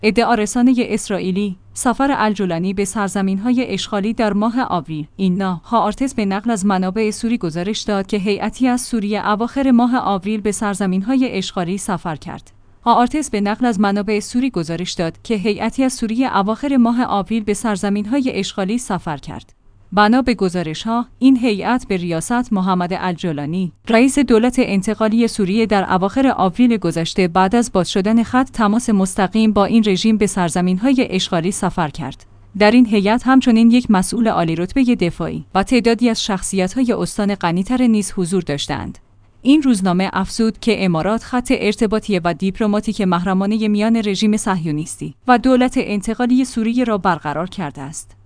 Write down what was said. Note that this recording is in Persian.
ادعارسانه اسرائیلی سفر الجولانی به سرزمین‌های اشغالی در ماه آوریل. هآرتس به نقل از منابع سوری گزارش داد که هیئتی از سوریه اواخر ماه آوریل به سرزمین‌های اشغالی سفر کرد. هآرتس به نقل از منابع سوری گزارش داد که هیئتی از سوریه اواخر ماه آوریل به سرزمین‌های اشغالی سفر کرد. بنا به گزارش‌ها، این هیئت به ریاست محمد الجولانی، رئیس دولت انتقالی سوریه، در اواخر آوریل گذشته بعد از باز شدن خط تماس مستقیم با این رژیم به سرزمین‌های اشغالی سفر کرد. در این هیئت همچنین یک مسئول عالی‌رتبه دفاعی و تعدادی از شخصیت‌های استان غنی‌تر نیز حضور داشتند. این روزنامه افزود که امارات خط ارتباطی و دیپلماتیک محرمانه میان رژیم صهیونیستی و دولت انتقالی سوریه را برقرار کرده است.